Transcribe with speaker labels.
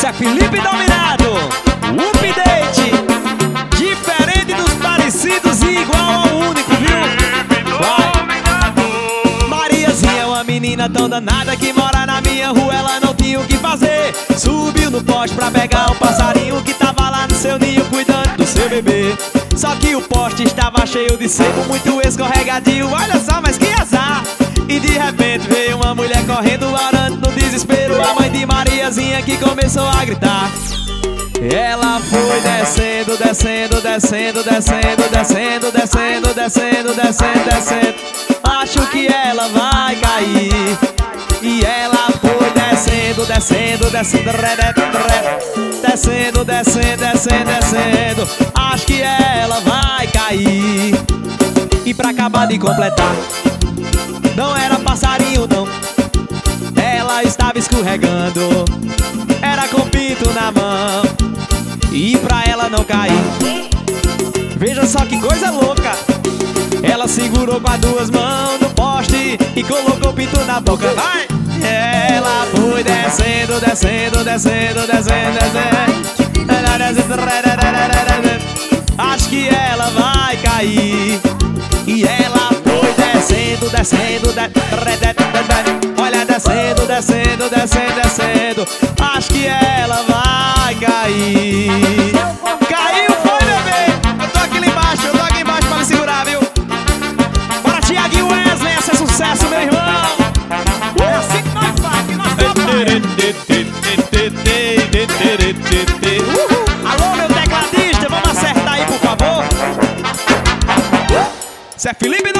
Speaker 1: Isso é Felipe Dominado, o update, diferente dos parecidos e igual ao único, viu? Vai. Mariazinha é uma menina tão danada que mora na minha rua, ela não tinha o que fazer. Subiu no poste pra pegar um passarinho que tava lá no seu ninho cuidando do seu bebê. Só que o poste estava cheio de sebo, muito escorregadio, olha só, mas que azar. E de repente veio uma mulher correndo, orando no desespero, a mãe de Mariazinha que começou a gritar. Ela foi descendo, descendo, descendo, descendo, descendo, descendo, descendo, descendo, descendo. Acho que ela vai cair. E ela foi descendo, descendo, descendo, descendo, descendo, descendo, descendo. Acho que ela vai cair. E pra acabar de completar, não era passarinho não, ela estava escorregando, era com pinto na mão. E pra ela não cair, veja só que coisa louca, ela segurou com as duas mãos no poste e colocou o pinto na boca. Vai! Ela foi descendo, descendo, descendo, descendo, descendo. Acho que ela vai cair. E ela foi descendo, descendo, olha, descendo, descendo, descendo, descendo. Acho que ela vai cair. Caiu, foi, bebê? Eu tô aqui embaixo, eu tô aqui embaixo pra me segurar, viu? Bora, Thiaguinho Wesley, esse é sucesso, meu irmão.
Speaker 2: É assim que nós faz, que nós trabalhamos.
Speaker 1: Alô, meu tecladista, vamos acertar aí, por favor. Isso é Felipe